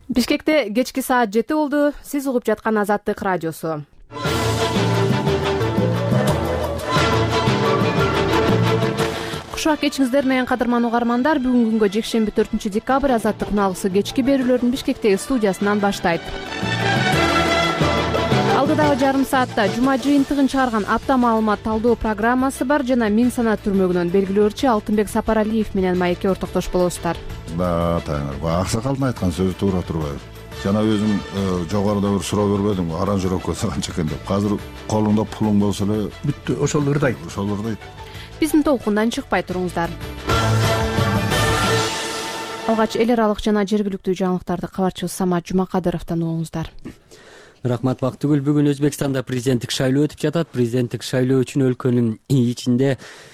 Бишкекте кечки саат 7 болду. Сиз угуп жаткан Азаттык радиосу. Кушак кечиңиздер менен кадырман угармандар. Бүгүнкү күнгө жекшемби 4-декабрь Азаттык үналгысы кечки берүүлөрдүн Бишкектеги студиясынан баштайт. Алдыдагы жарым саатта жума жыйынтыгын чыгарган апта маалымат талдоо программасы бар жана Миң санат түрмөгүнөн белгилөөчү Алтынбек Сапаралиев менен маекке ортоктош болосуздар. Аксакалдын айткан сөзү туура турбайбы? Жана өзүм жогоруда бир суроо бербедимби, аранжировка канча экен деп. Азыр колуңда пулуң болсо эле бүттү, ошол ырдайт. Биздин толкундан чыкпай туруңуздар. Алгач эл аралык жана жергиликтүү жаңылыктарды кабарчыбыз Самат Жумакадыровдон угуңуздар. Рахмат Бактыгүл. Бүгүн Өзбекстанда президенттик шайлоо өтүп жатат. Президенттик шайлоо үчүн өлкөнүн ичинде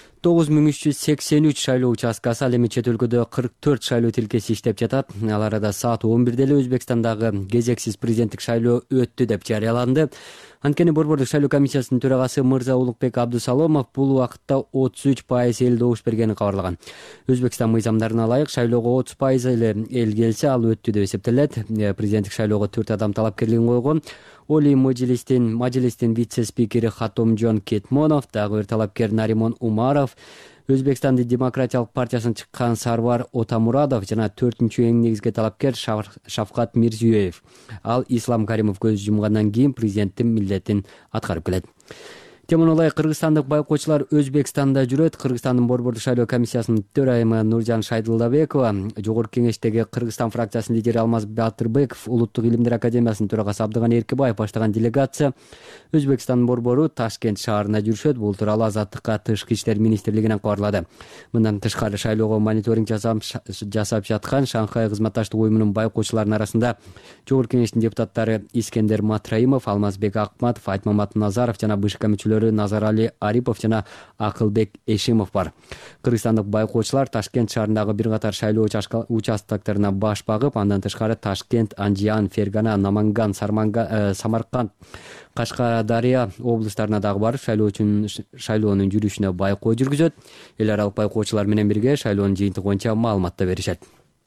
9383 шайлоо участкасы, ал эми чет өлкөдө 44 шайлоо тилкеси иштеп жатат. Ал арада саат 11-де эле Өзбекстандагы кезексиз президенттик шайлоо өттү деп жарыяланды. Анткени Борбордук шайлоо комиссиясынын төрагасы Мырза Улукбек Абдусаломов бул убакытта 33% эл добуш бергенин кабарлаган. Өзбекстан мыйзамдарына ылайык шайлоого 30% эле эл келсе, ал өттү деп эсептелет. Президенттик шайлоого 4 адам талапкерлигин койгон. Олий Мажилистин вице-спикери Хатомжон Кетмонов, дагы бир талапкер Наримон Умаров, Өзбекстандын демократиялык партиясынан чыккан Сарвар Отамурадов жана 4-эң негизги талапкер Шавкат Мирзиёев. Ал Ислам Каримов көз жумгандан кийин президенттин милдетин аткарып келет. Темон ылайык кыргызстандык байкоочулар Өзбекстанда жүрөт. Кыргызстандын Борбордук шайлоо комиссиясынын төрайымы Нуржан Шайдылдабекова, Жогорку кеңештеги Кыргызстан фракциясынын лидери Алмаз Батырбеков, Улуттук илимдер академиясынын төрагасы Абдыган Эркебаев баштаган делегация Өзбекстандын борбору Ташкент шаарына жүрүшөт. Бул тууралуу Азаттыкка Тышкы иштер министрлигинен кабарлады. Мындан тышкары шайлоого мониторинг жасап жаткан Шанхай кызматташтык уюмунун байкоочуларынын арасында Жогорку кеңештин депутаттары Искендер Матраимов, Алмазбек Акматов, Айтмамат Назаров жана БШК мүчөлөрү Назарали Арипов жана Акылбек Эшимов бар. Кыргызстандык байкоочулар Ташкент шаарындагы бир катар шайлоо участоктарына баш багып, андан тышкары Ташкент, Анжиан, Фергана, Наманган, Самарканд, Кашкадария облустарына дагы барып шайлоонун жүрүшүнө байкоо жүргүзөт. Эл аралык байкоочулар менен бирге шайлоонун жыйынтыгы боюнча маалымат да беришет.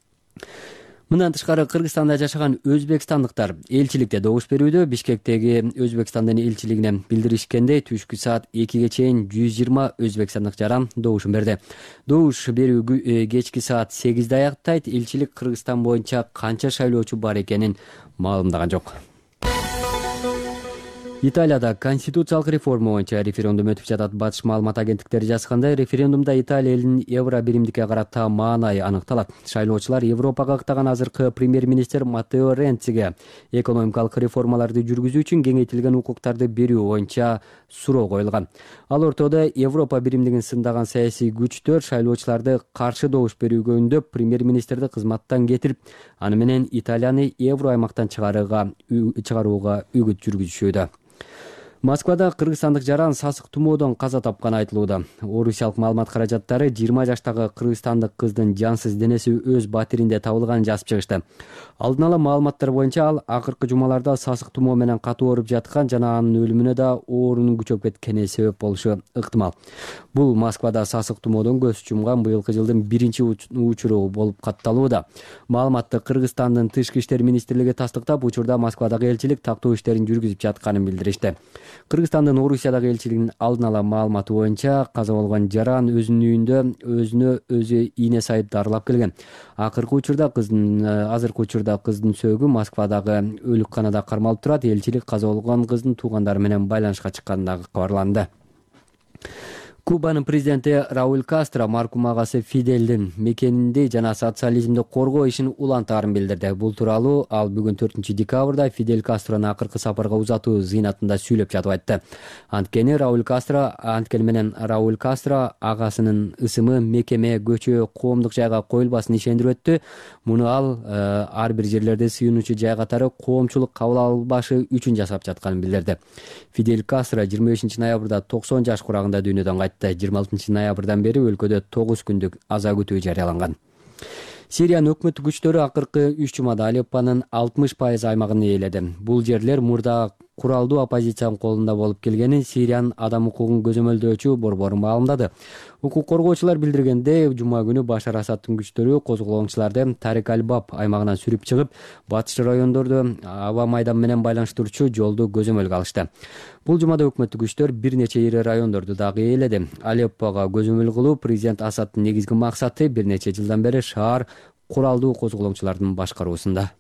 Мындан тышкары Кыргызстанда жашаган өзбекстандыктар элчиликте добуш берүүдө. Бишкектеги Өзбекстандын элчилигине билдиришкендей, түшкү саат 2ге чейин 120 өзбекстандык жаран добушун берди. Добуш берүү кечки саат 8де аяктайт. Элчилик Кыргызстан боюнча канча шайлоочу бар экенин маалымдаган жок. Италияда конституциялык реформа боюнча референдум өтүп жатат. Батыш маалымат агенттиктери жазгандай, референдумда Италия элинин евро биримдикке карата маанайы аныкталат. Шайлоочулар Европага ыктаган азыркы премьер-министр Маттео Ренциге экономикалык реформаларды жүргүзүү үчүн кеңейтилген укуктарды берүү боюнча суроо коюлган. Ал ортодо Европа биримдигин сындаган саясий күчтөр шайлоочуларды каршы добуш берүүгө үндөп, премьер-министрди кызматтан кетирип, аны менен Италияны евро аймактан чыгарууга үгүт жүргүзүшүүдө. Москвада кыргызстандык жаран сасык тумоодон каза тапканы айтылууда. Орусиялык маалымат каражаттары 20 жаштагы кыргызстандык кыздын жансыз денеси өз батиринде табылганын жазып чыгышты. Алдын ала маалыматтар боюнча ал акыркы жумаларда сасык тумоо менен катуу ооруп жаткан жана анын өлүмүнө да оорунун күчөп кеткени себеп болушу ыктымал. Бул Москвада сасык тумоодон көз жумган быйылкы жылдын биринчи учуру болуп катталууда. Маалыматты Кыргызстандын Тышкы иштер министрлиги тастыктап, учурда Москвадагы элчилик тактоо иштерин жүргүзүп жатканын билдиришти. Кыргызстандын Орусиядагы элчилигинин алдын ала маалыматы боюнча каза болгон жаран өзүнүн үйүндө өзү ийне сайып дарылап келген. Азыркы учурда кыздын сөөгү Москвадагы өлүкканада кармалып турат. Элчилик каза болгон кыздын туугандары менен байланышка чыкканы дагы кабарланды. Кубанын президенти Рауль Кастро маркум агасы Фиделдин мекенинде жана социализмди коргоо ишин улантаарын билдирди. Бул тууралуу ал бүгүн 4-декабрда Фидель Кастрону акыркы сапарга узатуу зыйнатында сүйлөп жатып айтты. Анткени Рауль Кастро агасынын ысымы мекеме, көчө, коомдук жайга коюлбасын ишендирип өттү. Муну ал ар бир жерлерде сыйынуучу жай катары коомчулук кабыл албашы үчүн жасап жатканын билдирди. Фидель Кастро 25 ноябрда 90 жаш курагында дүйнөдөн кайтты. 26 ноябрдан бери өлкөдө 9 күндүк аза күтүү жарыяланган. Сириянын өкмөттүк күчтөрү акыркы 3 жумада Алеппонун 60% аймагын ээледи. Бул жерлер мурда куралдуу оппозициянын колунда болуп келгенин Сириянын адам укугун көзөмөлдөөчү борбору маалымдады. Укук коргоочулар билдиргендей, жума күнү Башар Асадтын күчтөрү козголоңчуларды Тарик аль-Баб аймагынан сүрүп чыгып, батыш райондорду аба майдан менен байланыштыруучу жолду көзөмөлгө алышты. Бул жумада өкмөттүк күчтөр бир нече ири райондорду дагы ээледи. Алеппого көзөмөл кылуу президент Асадтын негизги максаты бир нече жылдан бери шаар куралдуу козголоңчулардын башкаруусунда.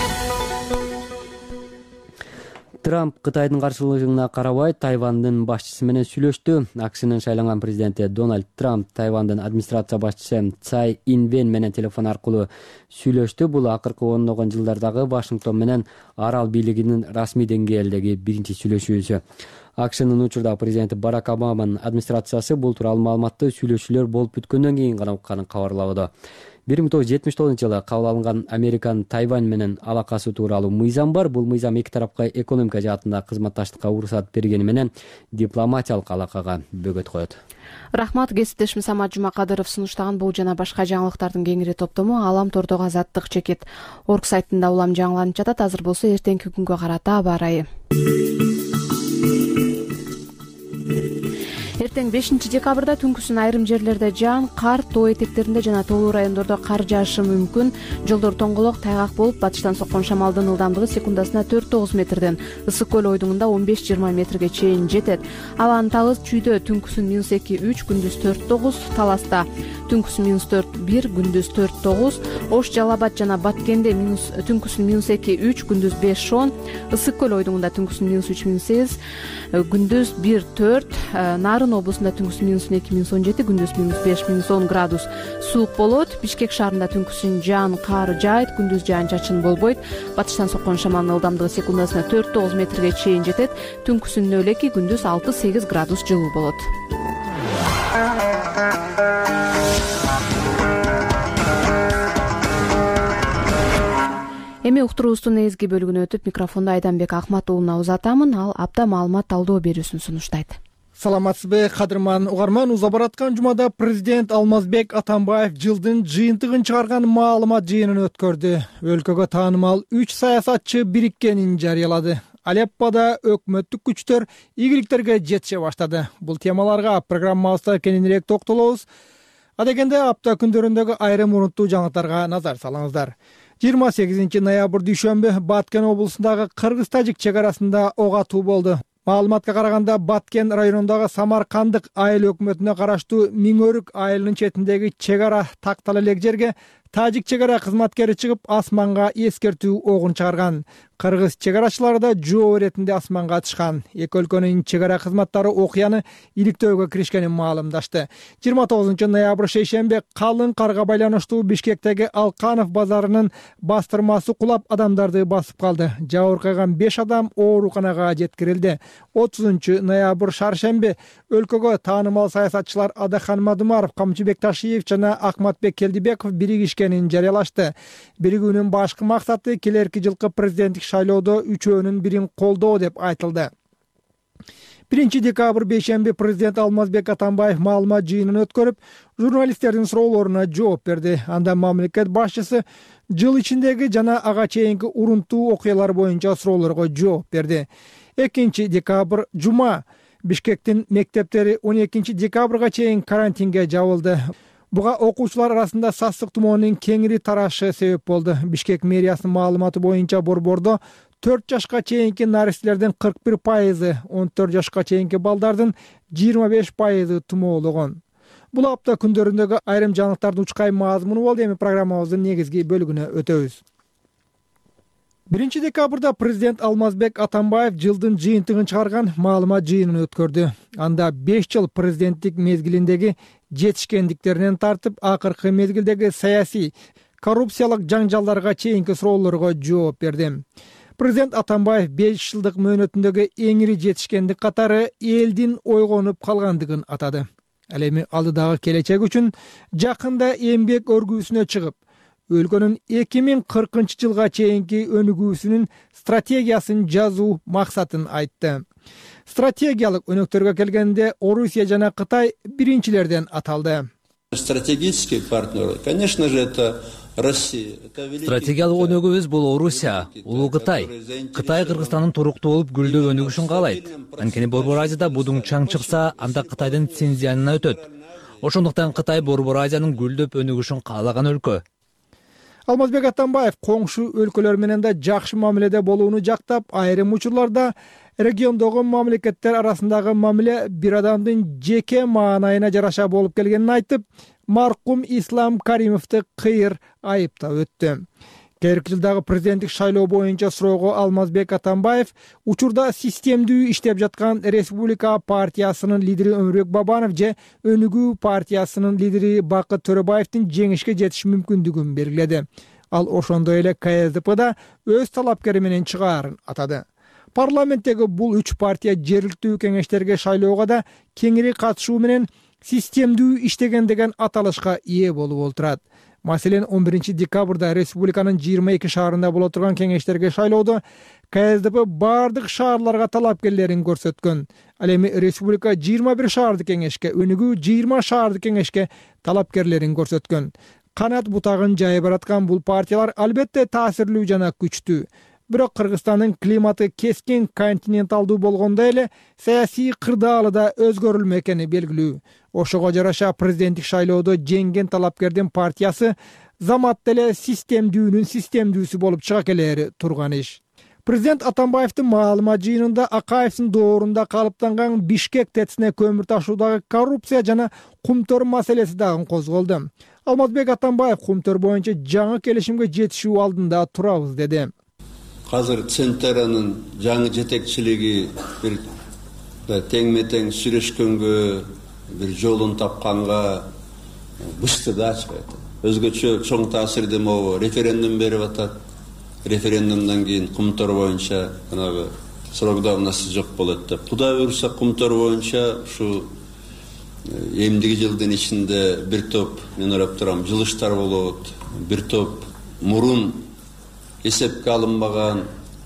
Трамп Кытайдын каршылыгына карабай Тайвандын башчысы менен сүйлөштү. АКШнын шайланган президенти Дональд Трамп Тайвандын администрация башчысы Цай Инвен менен телефон аркылуу сүйлөштү. Бул акыркы ондогон жылдардагы Вашингтон менен арал бийлигинин расмий деңгээлдеги биринчи сүйлөшүүсү. АКШнын учурда президенти Барак Обаманын администрациясы бул тууралуу маалыматты сүйлөшүүлөр болуп бүткөндөн кийин гана укканын кабарлабады. 1979-жылы кабыл алынган Американын Тайвань менен алакасы тууралуу мыйзам бар. Бул мыйзам эки тарапка экономика жаатында кызматташтыкка уруксат бергени менен дипломатиялык алакага бөгөт коет. Рахмат, кесиптешим Самат Жумакадыров сунуштаган бул жана башка жаңылыктардын кеңири топтому Алам тордого азаттык чекит орг сайтында улам жаңыланып жатат. Азыр болсо эртеңки күнгө карата аба ырайы. Эртең 5-декабрда түнкүсүн айрым жерлерде жаан, кар, тоо этектеринде жана тоолуу райондордо кар жаашы мүмкүн. Жолдор тоңголок, тайгак болуп, батыштан соккон шамалдын ылдамдыгы секундасына 4-9 метрден, Ысык көл ойдуңунда 15-20 метрге чейин жетет. Алан Талыс чүйдө түнкүсүн -2-3, күндүз 4-9, Таласта түнкүсүн -4-1, күндүз 4-9, Ош, Жалал-Абад жана Баткенде түнкүсүн -2-3, күндүз 5-10, Ысык көл ойдуңунда түнкүсүн -3-8, күндүз 1-4, Нарын облусунда түнкүсүн -2-17, күндүз -5-10 градус суук болот. Бишкек шаарында түнкүсүн жаан, кар жаайт, күндүз жаан чачын болбойт. Батыштан соккон шамалдын ылдамдыгы секундасына 4-9 метрге чейин жетет. Түнкүсүн 0-2, күндүз 6-8 градус жылуу болот. Эми уктуруубуздун негизги бөлүгүнө өтүп, микрофонду Айданбек Акматуулуна узатамын. Ал апта маалымат талдоо берүүсүн сунуштайт. Саламатсызбы, кадырман угарман. Уза бараткан жумада президент Алмазбек Атамбаев жылдын жыйынтыгын чыгарган маалымат жыйынын өткөрдү. Өлкөгө таанымал 3 саясатчы бириккенин жарыялады. Алеппода өкмөттүк күчтөр ийгиликтерге жетише баштады. Бул темаларга программабызда кененирээк токтолобуз. Адегенде апта күндөрүндөгү айрым урунттуу жаңылыктарга назар салыңыздар. 28 ноябрь дүйшөмбү Баткен облусундагы кыргыз-тажик чек арасында ок атуу болду. Маалыматка караганда Баткен районундагы Самаркандык айыл өкмөтүнө караштуу Миңөрүк айылынын четиндеги чек ара тактала элек жерге тажик чек ара кызматкери чыгып асманга эскертүү огун чыгарган. Кыргыз чек арачылары да жоо иретинде асманга атышкан. Эки өлкөнүн чек ара кызматтары окуяны иликтөөгө киришкенин маалымдашты. 29 ноябрь шейшембе калың карга байланыштуу Бишкектеги Алканов базарынын бастырмасы кулап адамдарды басып калды. Жабыркаган 5 адам ооруканага жеткирилди. 30 ноябрь шаршембе өлкөгө таанымал саясатчылар Адахан Мадумаров, Камчыбек Ташиев жана Акматбек Келдибеков биригишкенин жарыялашты. Биригүүнүн башкы максаты келерки жылкы президенттик шайлоодо үчөөнүн бирин колдоо деп айтылды. 1 декабрь бейшемби президент Алмазбек Атамбаев маалымат жыйынын өткөрүп, журналисттердин суроолоруна жооп берди. Анда мамлекет башчысы жыл ичиндеги жана ага чейинки урунттуу окуялар боюнча суроолорго жооп берди. 2 декабрь жума Бишкектин мектептери 12 декабрга чейин карантинге жабылды. Буга окуучулар арасында сасык тумоонун кеңири тарашы себеп болду. Бишкек мэриясынын маалыматы боюнча борбордо 4 жашка чейинки наристелердин 41%, 14 жашка чейинки балдардын 25% тумоологон. Бул апта күндөрүндөгү айрым жаңылыктардын учкай мазмуну болду. Эми программабыздын негизги бөлүгүнө өтөбүз. 1 декабрда президент Алмазбек Атамбаев жылдын жыйынтыгын чыгарган маалымат жыйынын өткөрдү. Анда 5 жыл президенттик мезгилиндеги жетишкендиктеринен тартып, акыркы мезгилдеги саясий, коррупциялык жаңжалдарга чейинки суроолорго жооп берди. Президент Атамбаев 5 жылдык мөөнөтүндөгү эң ири жетишкендик катары элдин ойгонуп калгандыгын атады. Ал эми алдыдагы келечек үчүн жакында эмгек өргүүсүнө чыгып, өлкөнүн 2040 жылга чейинки өнүгүүсүнүн стратегиясын жазуу максатын айтты. Стратегиялык өнөктөргө келгенде Орусия жана Кытай биринчилерден аталды. Стратегические партнеры, конечно же, это Стратегиялык өнөгүбүз бул Орусия, Улуу Кытай. Кытай Кыргызстандын туруктуу болуп гүлдөп өнүгүшүн каалайт. Анткени Борбор Азияда будуң чаң чыкса, анда Кытайдын Синьцзянына өтөт. Ошондуктан Кытай Борбор Азиянын гүлдөп өнүгүшүн каалаган өлкө. Алмазбек Атамбаев коңшу өлкөлөр менен да жакшы мамиледе болууну жактап, айрым учурларда региондогу мамлекеттер арасындагы мамиле бир адамдын жеке маанайына жараша болуп келгенин айтып, маркум Ислам Каримовду кыйыр айыптап өттү. Келерки жылдагы президенттик шайлоо боюнча суроого Алмазбек Атамбаев учурда системдүү иштеп жаткан Республика партиясынын лидери Өмүрбек Бабанов же Өнүгүү партиясынын лидери Бакыт Төрөбаевдин жеңишке жетиш мүмкүндүгүн белгиледи. Ал ошондой эле КСДПда өз талапкери менен чыгаарын атады. Парламенттеги бул 3 партия жергиликтүү кеңештерге шайлоого да кеңири катышуу менен системдүү иштеген деген аталышка ээ болуп отурат. Маселен, 11 декабрда республиканын 22 шаарында боло турган кеңештерге шайлоодо КСДП бардык шаарларга талапкерлерин көрсөткөн. Ал эми республика 21 шаардык кеңешке, Өнүгүү 20 шаардык кеңешке талапкерлерин көрсөткөн. Канат бутагын жайып бараткан бул партиялар албетте таасирлүү жана күчтүү. Бирок Кыргызстандын климаты кескин континенталдуу болгондой эле саясий кырдаалы да өзгөрүлмө экени белгилүү. Ошого жараша президенттик шайлоодо жеңген талапкердин партиясы замат деле системдүүнүн системдүүсү болуп чыга келери турган иш. Президент Атамбаевдин маалымат жыйынында Акаевдин доорунда калыптанган Бишкек ТЭЦине көмүр ташуудагы коррупция жана кумтөр маселеси дагы козголду. Алмазбек Атамбаев кумтөр боюнча жаңы келишимге жетишүү алдында турабыз деди. Азыр Центеранын жаңы жетекчилиги бир теңме-тең сүйлөшкөнгө, бир жолун тапканга бышты да ачпайт. Өзгөчө чоң таасирде могу референдум берип атат. Референдумдан кийин кумтор боюнча жанагы срок давности жок болот деп. Кудай буйруса кумтор боюнча ушу эмдиги жылдын ичинде бир топ, мен ойлоп турам, жылыштар болот. Бир топ мурун эсепке алынбаган,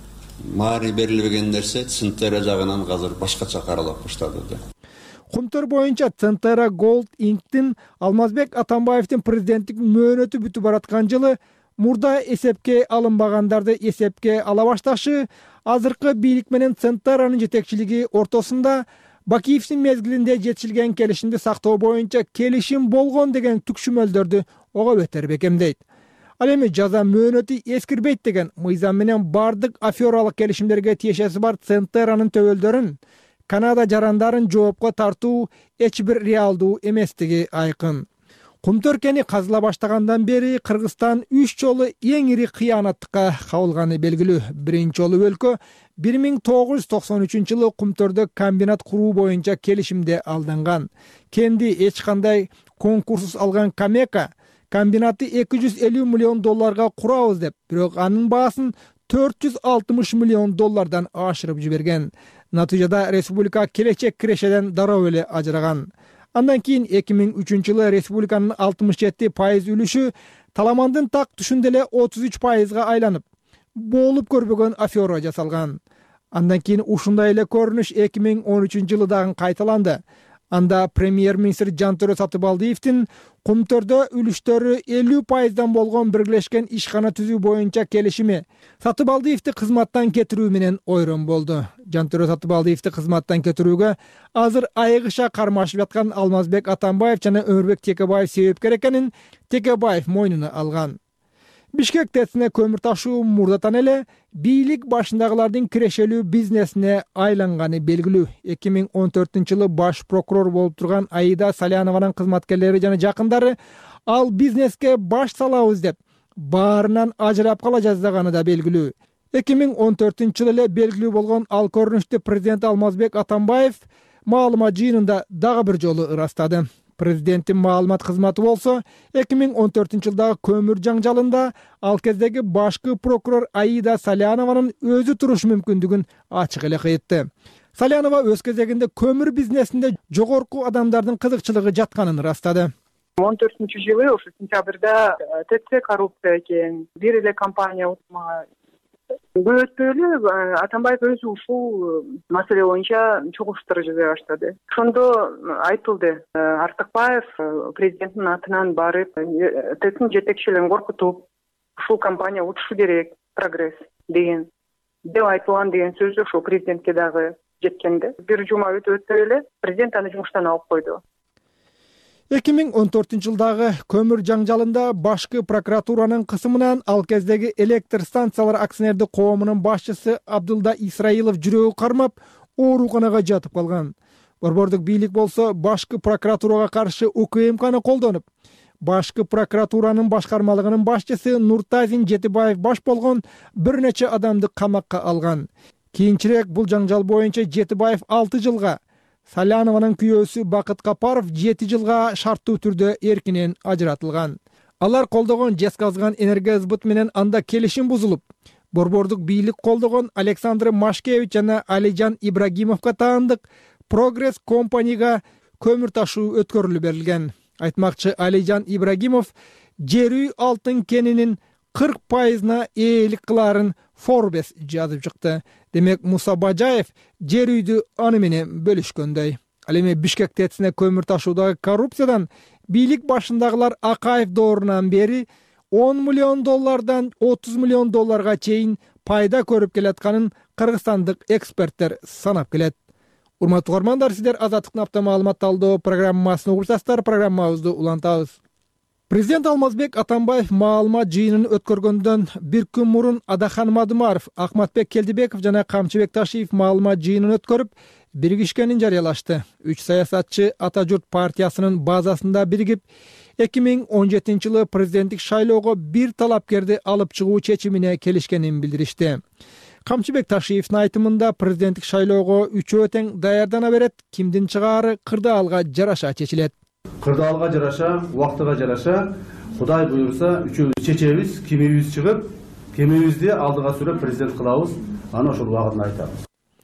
мари берилбеген нерсе Центера жагынан азыр башкача каралып баштады. Кумтөр боюнча Центера Gold Inc.'тин Алмазбек Атамбаевдин президенттик мөөнөтү бүтүп бараткан жылы мурда эсепке алынбагандарды эсепке ала башташы, азыркы бийлик менен Центеранын жетекчилиги ортосунда Бакиевдин мезгилинде жетишилген келишимди сактоо боюнча келишим болгон деген түкшүмөлдөрдү ого бетер бекемдейт. Ал эми жаза мөөнөтү эскирбейт деген мыйзам менен бардык афералык келишимдерге тиешеси бар Центеранын төбөлдөрүн, Канада жарандарын жоопко тартуу эч бир реалдуу эместиги айкын. Кумтөр кени казыла баштагандан бери Кыргызстан 3 жолу эң ири кыянаттыкка кабылганы белгилүү. Биринчи жолу өлкө 1993-жылы Кумтөрдө комбинат куруу боюнча келишимде алданган. Кенди эч кандай конкурсуз алган Камека комбинатты $250 миллион курабыз деп, бирок анын баасын $460 миллион ашырып жиберген. Натыйжада республика келечек кирешеден дароо эле ажыраган. Андан кийин 2003-жылы республиканын 67% үлүшү Таламандын так түшүндө эле 33%га айланып, болуп көрбөгөн афера жасалган. Андан кийин ушундай эле көрүнүш 2013-жылы дагы кайталанды. Анда премьер-министр Жантөрө Сатыбалдиевдин Кумтөрдө үлүштөрү 50%дан болгон биргелешкен ишкана түзүү боюнча келишими Сатыбалдиевди кызматтан кетирүү менен ойрон болду. Жантөрө Сатыбалдиевди кызматтан кетирүүгө азыр айыгыша кармашып жаткан Алмазбек Атамбаев жана Өмүрбек Текебаев себепкер экенин Текебаев мойнуна алган. Бишкек ТЭЦине көмүр ташуу мурдатан эле бийлик башындагылардын кирешелүү бизнесине айланганы белгилүү. 2014-жылы баш прокурор болуп турган Аида Салянованын кызматкерлери жана жакындары ал бизнеске баш салабыз деп баарынан ажырап кала жаздаганы да белгилүү. 2014-жылы эле белгилүү болгон ал көрүнүштү президент Алмазбек Атамбаев маалымат жыйынында дагы бир жолу ырастады. Президенттин маалымат кызматы болсо 2014-жылдагы көмүр жаңжалында ал кездеги башкы прокурор Аида Салянованын өзү туруш мүмкүндүгүн ачык эле кыйтты. Салянова өз кезегинде көмүр бизнесинде жогорку адамдардын кызыкчылыгы жатканын ырастады. 2014-жылы ушу сентябрда ТЭЦ коррупция экен, бир эле компания утмага Көп өтпөй эле Атамбаев өзү ушул маселе боюнча чогулуштар жасай баштады. Ошондо айтылды, Артыкбаев президенттин атынан барып, ТЭЦтин жетекчилерин коркутуп, ушул компания утушу керек, прогресс деп айтылган деген сөз ошол президентке дагы жеткенде. Бир жума өтпөй эле президент аны жумуштан алып койду. 2014 жылдагы көмүр жаңжалында башкы прокуратуранын кысымынан ал кездеги электр станциялар акционердик коомунун башчысы Абдулда Исраилов жүрөгү кармап, ооруканага жатып калган. Борбордук бийлик болсо башкы прокуратурага каршы УКМКны колдонуп, башкы прокуратуранын башкармалыгынын башчысы Нуртазин Жетибаев баш болгон бир нече адамды камакка алган. Кийинчерээк бул жаңжал боюнча Жетибаев 6 жылга, Салянованын күйөөсү Бакыт Капаров 7 жылга шарттуу түрдө эркинен ажыратылган. Алар колдогон жесказган энергосбыт менен анда келишим бузулуп, борбордук бийлик колдогон Александр Машкевич жана Алижан Ибрагимовго таандык Прогресс компанияга көмүр ташуу өткөрүлүп берилген. Айтмакчы Алижан Ибрагимов жер үй алтын кенинин 40%-на ээлик кыларын Forbes жазып чыкты. Демек Муса Бажаев жер үйдү аны менен бөлүшкөндөй. Ал эми Бишкек ТЭЦине көмүр ташуудагы коррупциядан бийлик башындагылар Акаев доорунан бери $10 миллион 30 миллион долларга чейин пайда көрүп келатканын кыргызстандык эксперттер санап келет. Урматтуу угармандар, сиздер Азаттыктын апта маалымат талдоо программасын угуп программабызды улантабыз. Президент Алмазбек Атамбаев маалымат жыйынын өткөргөндөн бир күн мурун Адахан Мадумаров, Акматбек Келдибеков жана Камчыбек Ташиев маалымат жыйынын өткөрүп, биригишкенин жарыялашты. 3 саясатчы Ата журт партиясынын базасында биригип, 2017 жылы президенттик шайлоого бир талапкерди алып чыгуу чечимине келишкенин билдиришти. Камчыбек Ташиевдин айтымында президенттик шайлоого үчөө тең даярдана берет, кимдин чыгаары кырдаалга жараша чечилет. Кырдаалга жараша, убактыга жараша, Кудай буйрса, үчөөбүз чечебиз, кимибиз чыгып, кимибизди алдыга сүрөп президент кылабыз, аны ошол убагында айтабыз.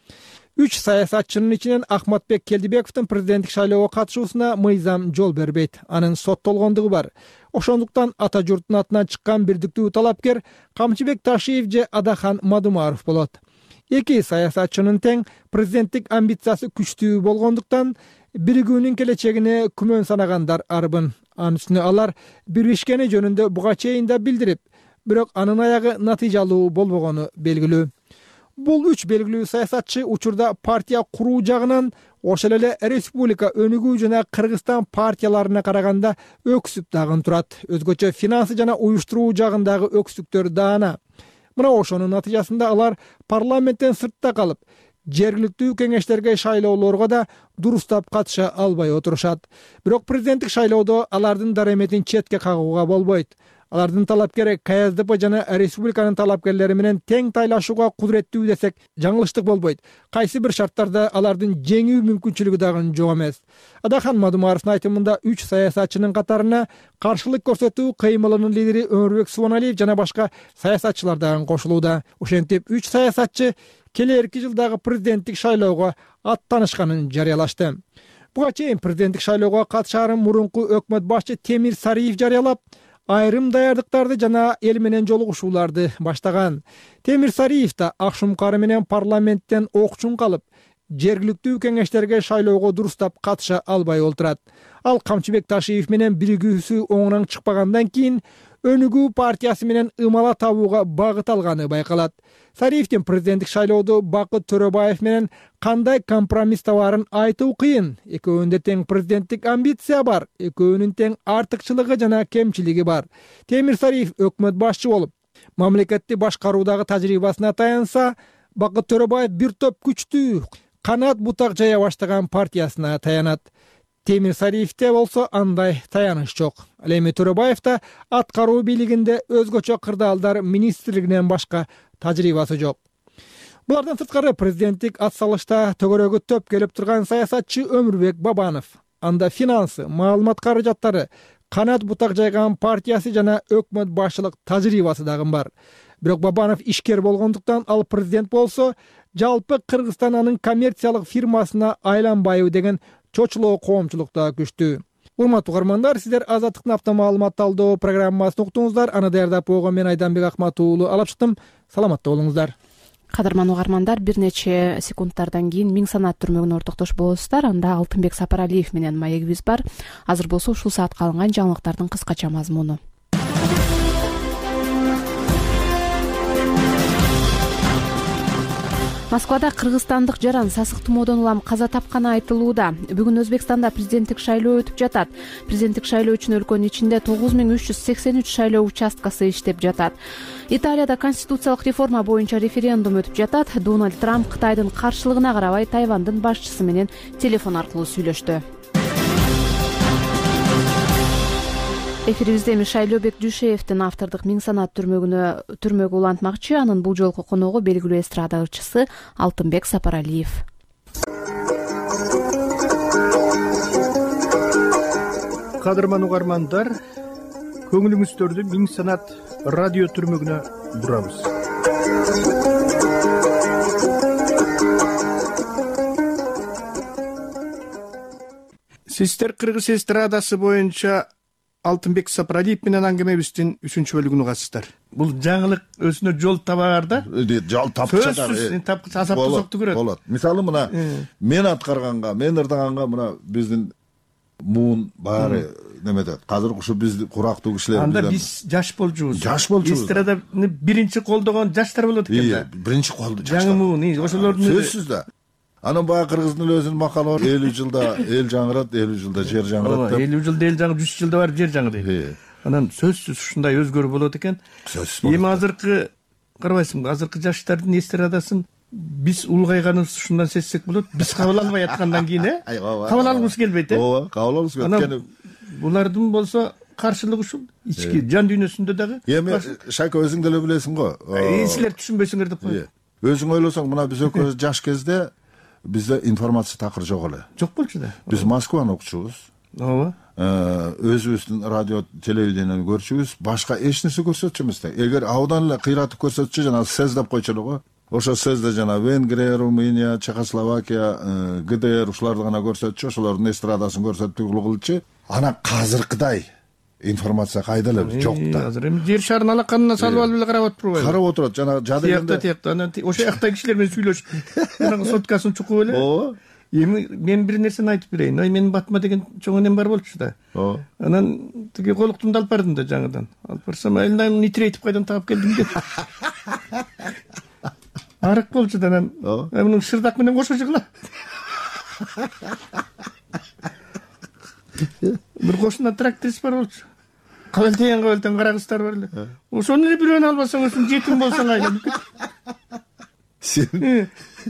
3 саясатчынын ичинен Акматбек Келдибековдун президенттик шайлоого катышуусуна мыйзам жол бербейт. Анын соттолгондугу бар. Ошондуктан Ата журттун атынан чыккан бирдиктүү талапкер Камчыбек Ташиев же Адахан Мадумаров болот. Эки саясатчынын тең президенттик амбициясы күчтүү болгондуктан биригүүнүн келечегине күмөн санагандар арбын. Анын үстүнө алар биришкени жөнүндө буга чейин да билдирип, бирок анын аягы натыйжалуу болбогону белгилүү. Бул 3 белгилүү саясатчы учурда партия куруу жагынан ошол эле республика өнүгүү жана Кыргызстан партияларына караганда өксүп дагы турат. Өзгөчө финансы жана уюштуруу жагындагы өксүктөр даана. Мына ошонун натыйжасында алар парламенттен сыртта калып, жергиликтүү кеңештерге шайлоолорго да дурустап катыша албай отурушат. Бирок президенттик шайлоодо алардын дареметин четке кагууга болбойт. Алардын талапкери КСДП жана республиканын талапкерлери менен тең тайлашууга кудуреттүү десек жаңылыштык болбойт. Кайсы бир шарттарда алардын жеңүү мүмкүнчүлүгү дагы жок эмес. Адахан Мадумаровдун айтымында 3 саясатчынын катарына каршылык көрсөтүү кыймылынын лидери Өмүрбек Субаналиев жана башка саясатчылар дагы кошулууда. Ошентип 3 саясатчы келерки жылдагы президенттик шайлоого аттанышканын жарыялашты. Буга чейин президенттик шайлоого катышаарын мурунку өкмөт башчы Темир Сариев жарыялап, айрым даярдыктарды жана эл менен жолугушууларды баштаган. Темир Сариев да Акшумкары менен парламенттен окчун калып, жергиликтүү кеңештерге шайлоого дурустап катыша албай олтурат. Ал Камчыбек Ташиев менен биригүүсү оңунан чыкпагандан кийин Өнүгүү партиясы менен ымала табууга багыт алганы байкалат. Сариевдин президенттик шайлоодо Бакыт Төрөбаев менен кандай компромисс табаарын айтуу кыйын. Экөөнүндө тең президенттик амбиция бар, экөөнүн тең артыкчылыгы жана кемчилиги бар. Темир Сариев өкмөт башчы болуп, мамлекетти башкаруудагы тажрыйбасына таянса, Бакыт Төрөбаев бир топ күчтүү, канат бутак жая баштаган партиясына таянат. Темир Сариевте болсо андай таяныш жок. Ал эми Төрөбаев да аткаруу бийлигинде өзгөчө кырдаалдар министрлигинен башка тажрыйбасы жок. Булардан сырткары президенттик ат салышта төгөрөгө төп келип турган саясатчы Өмүрбек Бабанов. Анда финансы, маалымат каражаттары, канат бутак жайган партиясы жана өкмөт башчылык тажрыйбасы дагы бар. Бирок Бабанов ишкер болгондуктан ал президент болсо, жалпы Кыргызстан анын коммерциялык фирмасына айланбайбы деген чочулоо коомчулукта күчтүү. Урматтуу угармандар, сиздер Азаттыктын апта маалымат талдоо программасын уктуңуздар. Аны даярдап койгон мен Айданбек Акматов уулу алып чыктым. Саламатта болуңуздар. Кадырман угармандар, бир нече секундтардан кийин Миң санаат түрмөгүнө ортоктошуп болосуздар. Анда Алтынбек Сапаралиев менен маегибиз бар. Азыр болсо ушул саатка алынган жаңылыктардын кыскача мазмуну. Москвада кыргызстандык жаран сасык тумоодон улам каза тапканы айтылууда. Бүгүн Өзбекстанда президенттик шайлоо өтүп жатат. Президенттик шайлоо үчүн өлкөнүн ичинде 9383 шайлоо участкасы иштеп жатат. Италияда конституциялык реформа боюнча референдум өтүп жатат. Дональд Трамп Кытайдын каршылыгына карабай Тайвандын башчысы менен телефон аркылуу сүйлөштү. Эфирибизде эми Шайлообек Дүйшеевдин автордук Миң санаат түрмөгү улантмакчы. Анын бул жолку коногу белгилүү эстрада ырчысы Алтынбек Сапаралиев. Кадырман угармандар, көңүлүңүздөрдү Миң санаат радио түрмөгүнө бурабыз. Сиздер кыргыз эстрадасы боюнча Алтынбек Сапаралиев менен аңгемебиздин 3-чү бөлүгүн угасыздар. Бул жаңылык өзүнө жол табаар да. Жол тапчадар. Азапты сокту көрөт. Болот. Мисалы мына мен аткарганга, мен ырдаганга мына биздин муун баары немедет. Азыр ушу биз курактуу кишилер. Анда биз жаш болчубуз. Эстраданы биринчи колдогон жаштар болот экен да. Биринчи колдо жаштар. Жаңы муун, ошолордун сөзсүз да. Анан баягы кыргыздын өзүнүн макалы бар. 50 жылда эл жаңырат, 50 жылда жер жаңырат деп. 50 жылда эл жаңы, 100 жылда бар жер жаңы дейт. Анан сөзсүз ушундай өзгөрүү болот экен. Эми азыркы карабайсыңбы, азыркы жаштардын эстрадасын биз улгайганыбыз ушундан сезсек болот. Биз кабыл албай аткандан кийин, кабыл алгыбыз келбейт, Ооба, кабыл алгыбыз келбейт. Булардын болсо каршылыгы ушул ички жан дүйнөсүндө дагы. Эми Шайка өзүң деле билесиң го. Силер түшүнбөйсүңөр деп коет. Өзүң ойлосоң, мына биз экөөбүз жаш кезде бизде информация такыр жок эле. Жок болчу да. Биз Москваны окучубуз. Ооба. Өзүбүздүн радио, телевидениени көрчүбүз, башка эч нерсе көрсөтчү эмес да. Эгер абдан эле кыйратып көрсөтчү, жана СЭЗ деп койчу эле го. Ошо СЭЗде жана Венгрия, Румыния, Чехословакия, ГДР ушуларды гана көрсөтчү, ошолордун эстрадасын көрсөтүп кылчу. Анан казыркыдай информация кайда эле жок да. Азыр эми жер шарын алаканына салып алып эле карап отурбайбы? Карап отурат, жана жадыгында. Тиякта, анан ошо жакта кишилер менен сүйлөшүп, анан соткасын чукуп эле. Ооба. Эми мен бир нерсени айтып берейин. Менин батыма деген чоң энем бар болчу да. Ооба. Анан тиги колуктумду алып бардым да жаңыдан. Алып барсам, айылдан нитрейтип кайдан таап келдим деп. Арык болчу да анан. Мунун шырдак менен кошо жыгыла. Бир кошуна тракторист бар болчу. Кабелтен кара кыздар бар эле. Ошону эле бирөөнү албасаң, ошо жетим болсоң айланып кет.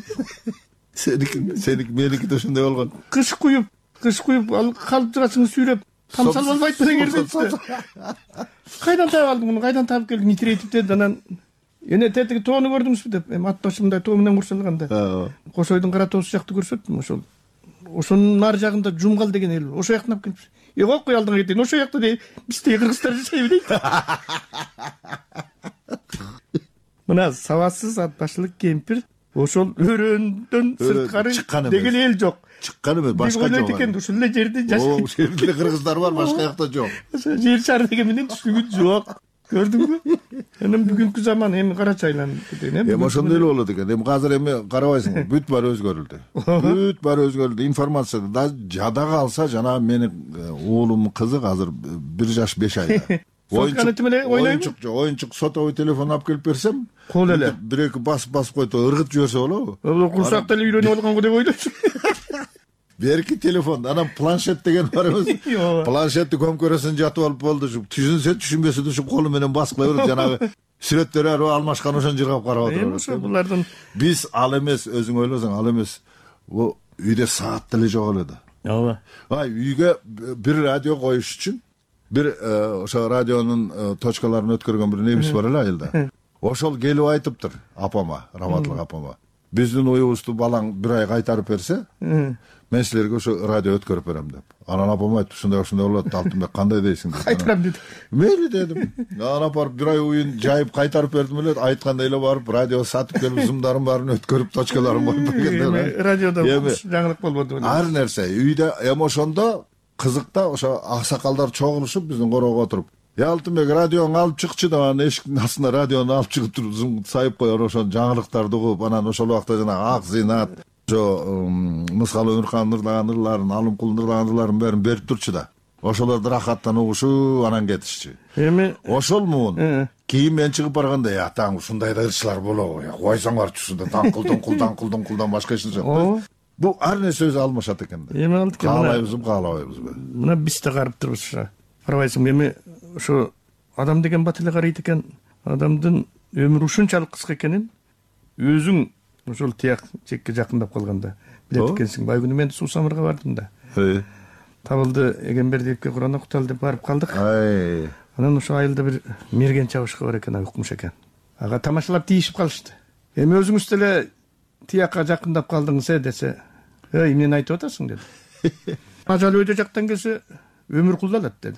Сеники меники да ошондой болгон. Кыш куюп, калып турасың сүйрөп, тамсал болбойт менен кербейт. Кайдан таап алдың муну, кайдан таап келдиң, нитрейтип деді. Анан эне тетиги тоону көрдүңүзбү деп, эми ат башымдай тоо менен курсалганда. Кошойдун кара тоосу жакты көрсөттүм ошол. Ошонун ар жагында Жумгал деген эл бар. Ошо жактан алып келипсиз. Кой алдыңа кетейин. Ошо жакта дейт. Бизде кыргыздар жашайбы дейт. Мына сабатсыз ат башылык кемпир ошол өрөөндөн сырткары деген эл жок. Чыккан эмес, башка жок. Ойлойт экен, ушул эле жерде жашайт. Ошол жерде кыргыздар бар, башка жакта жок. Жер шары деген менен түшүнгүн жок. Көрдүңбү? Анан бүгүнкү заман эми карачы айланып кеткен эми. Эми ошондой эле болот экен. Эми азыр эми карабайсың, бүт баары өзгөрүлдү. Бүт баары өзгөрүлдү. Информация да жада калса, жана менин уулум кызык азыр 1 жаш 5 айда. Оюнчук сотовый телефон алып келип берсем, кол эле. Бир-эки басып койду, ыргытып жиберсе болобу? Курсакта эле үйрөнүп алганго деп ойлойсуң. Берки телефон, анан планшет деген бар эмес. Планшетти көмкөрөсүн жатып алып болду. Түшүнсө түшүнбөсө ушу колу менен басып кыла берет. Жанагы сүрөттөр алмашкан ошон жыргап карап отурат. Ошо булардын биз ал эмес, өзүң ойлосоң ал эмес. Бу үйдө саат деле жок эле да. Ооба. Үйгө бир радио коюш үчүн бир ошо радионун точкаларын өткөргөн бир немис бар эле айылда. Ошол келип айтыптыр апама, Раматлык апама. Биздин уюбузду балаң 1 ай кайтарып берсе, мен силерге ошо радио өткөрүп берем деп. Анан апам айтты, ушундай болот, Алтынбек кандай дейсиң деп. Кайтарам деди. Мейли дедим. Анан барып 1 ай уюн жайып кайтарып бердим эле, айткандай эле барып радио сатып келип зымдарын баарын өткөрүп точкаларын коюп бергенде. Радиодо жаңылык болбоду. Ар нерсе үйдө эми ошондо кызык да, ошо аксакалдар чогулушуп биздин короого отуруп, Алтынбек радиону алып чыкчы деп, анан эшиктин астына радиону алып чыгып туруп сайып коер, ошо жаңылыктарды угуп, анан ошол убакта жанагы Ак Зыйнат, ошо Мыскал Өмүрхандын ырлаган ырларын, Алымкулдун ырлаган ырларын бәрин берип турчу да. Ошолорду рахаттан угушуп анан кетишчү. Эми ошол муун кийин мен чыгып барганда, атаң ушундай да ырчылар болобу, койсоңарчы ушунда даңкылдың башка эч нерсе жок. Бул ар нерсе өзү алмашат экен да. Эми алды экен. Каалайбызбы, каалабайбызбы. Мына биз да карап турбуз. Карабайсың, эми ошо адам деген бат эле карайт экен. Адамдын өмүрү ушунчалык кыска экенин өзүң ошол тияк чекке жакындап калганда билет экенсиң. Байгүнү мен Суу Самырга бардым да. Табылды Эгембердиевке Куран окуталы деп барып калдык. Анан ошо айылда бир мерген чабышкы бар экен, укмуш экен. Ага тамашалап тийишип калышты. Эми өзүңүз деле тиякка жакындап калдыңыз десе, эмнени айтып атасың деди. Ажал өйдө жактан келсе өмүр кулдалат деди.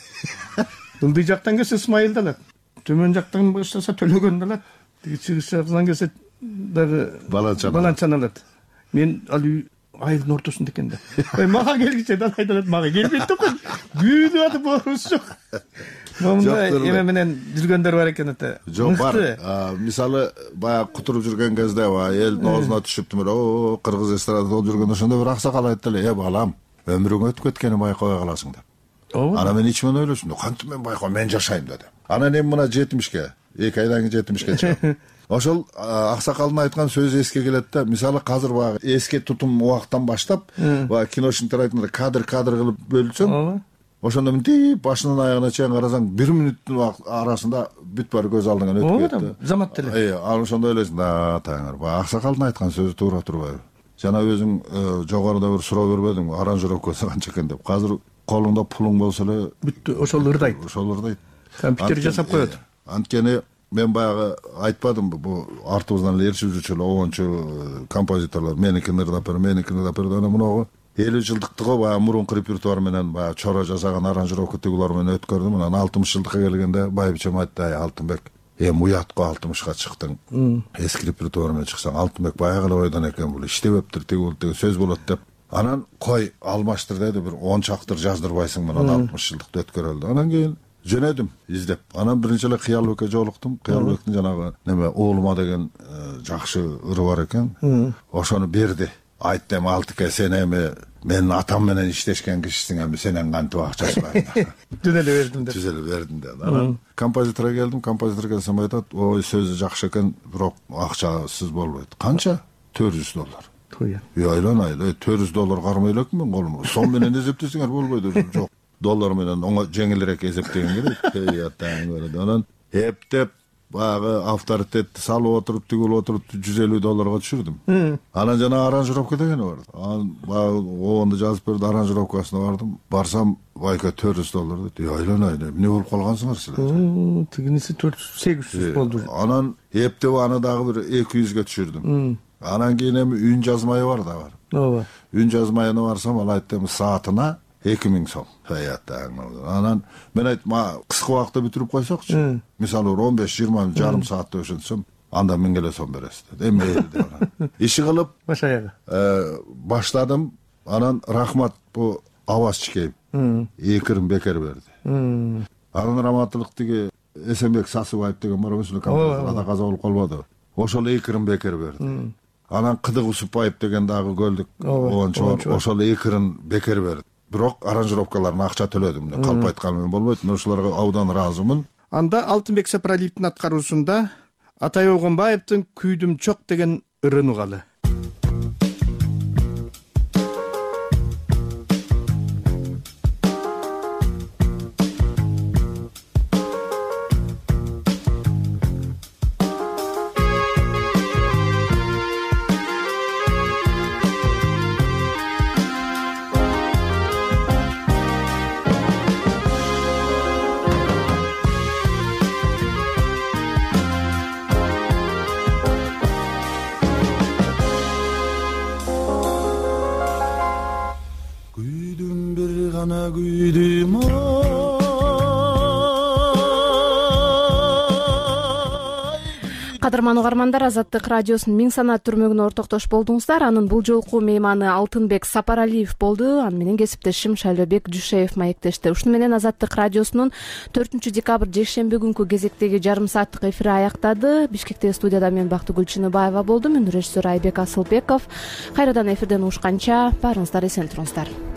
Ылдый жактан келсе Исмайылды алат. Төмөн жактан баштаса Төлөгөндү алат. Чыгыш жактан келсе дагы Баланчаны алат. Мен ал айылдын ортосунда экен да. Мага келгиче да айтат, мага келбейт да. Күйдүп атып борубуз жок. Момундай эме менен жүргөндөр бар экен ата. Жок бар. Мисалы баягы кутуруп жүргөн кезде элдин оозуна түшүптү, о кыргыз эстрадада жүргөндө ошондо бир аксакал айтты эле, балам, өмүрүң өтүп кеткенин байкабай каласың деп. Анан мен ичимен ойлошум, кантип мен байкабайм, мен жашайм деди. Анан эми мына 70ке, 2 айдан кийин 70ке чыгып. Ошол аксакалдын айткан сөзү эске келет да. Мисалы азыр баягы эске тутум убактан баштап, баягы киношниктер айткандай кадр кылып бөлүнсөң, ошондо мынтип башынан аягына чейин карасаң, 1 мүнөттүн арасында бүт бар көз алдыңан өтүп кетти. Замат деле. Ал ошондо ойлойсуң да, таңыр, баягы аксакалдын айткан сөзү туура турбайбы? Жана өзүң жогоруда бир суроо бербедиңби, аранжировкасы канча экен деп. Азыр колуңда пулуң болсо эле бүт ошол ырдайт. Компьютер жасап коет. Анткени мен баягы айтпадымбы, бул артыбыздан эле ээрчип жүрчү эле оңчу композиторлор меникин ырдап бер, анан мунагу 50 жылдыктыгы баягы мурунку репертуар менен баягы чора жасаган аранжировка тигулар менен өткөрдүм. Анан 60 жылдыкка келгенде байбичем айтты, Алтынбек, эми уятко 60ка чыктың. Эски репертуар менен чыксаң, Алтынбек баягы эле ойдон экен, бул иштебептир, тигул сөз болот деп. Анан кой алмаштыр деди, бир 10 чактыр жаздырбайсың менен 60 жылдыкты өткөрөлдү. Анан кийин жөнөдүм издеп. Анан биринчи эле Кыялбекке жолуктум. Кыялбектин жанагы неме Уулума деген жакшы ыры бар экен. Ошону берди. Айтты, Алтыке, сен эми менин атам менен иштешкен кишисиң, эми сенен кантип акча сурайм. Түзөлө бердим деп. Анан композиторго келдим. Композитор келсем айтат, ой, сөзү жакшы экен, бирок акчасыз болбойт. Канча? $400. Айланай, $400 кармай элекмин мен колумда. Сом менен эсептесеңер болбойт, жок. Доллар менен жеңилирээк эсептеген керек. Анан эптеп баягы авторитетти салып отуруп, тигип отуруп $150 түшүрдүм. Анан жана аранжировка деген бар. Анан баягы оонду жазып берди, аранжировкасына бардым. Барсам, байка $400 деди. Айланай, эмне болуп калгансыңар силер? Тигиниси 400-800 болду. Анан эптеп аны дагы бир 200ге түшүрдүм. Анан кийин эми үн жазмайы бар да бар. Ооба. Үн жазмайына барсам, ал айтты, саатына 2000 сом. Анан мен айттым, кыска убакытта бүтүрүп койсокчу. Мисалы 15-20 жарым саатта өшөнсөм, анда 1000 келе сом бересиз деди. Эми деп. Иши кылып баш аягы баштадым. Анан рахмат бу Аваз Чикеев 2 бекер берди. Анан раматтылык тиги Эсенбек Сасыбаев деген бар, ошол композитор каза болуп калбады. Ошол 2 бекер берди. Анан Кыдык Усупбаев деген дагы көлдүк оончу бар, ошол 2 бекер берди. Бирок аранжировкаларына акча төлөдүм. Калп айтканым болбойт. Мен ошолорго абдан ыраазымын. Анда Алтынбек Сапаралиевдин аткаруусунда Атай Огонбаевдин Күйдүм чок деген ырын угалы. Кадырман угармандар, Азаттык радиосунун миң санат түрмөгүнө ортоктош болдуңуздар. Анын бул жолку мейманы Алтынбек Сапаралиев болду. Аны менен кесиптешим Шайлообек Жушеев маектешти. Ушуну менен Азаттык радиосунун 4-декабрь жекшемби күнкү кезектеги жарым сааттык эфири аяктады. Бишкектеги студияда мен Бактыгүл Чыныбаева болдум. Режиссер Айбек Асылбеков. Кайрадан эфирден угушканча баарыңыздар эсен туруңуздар.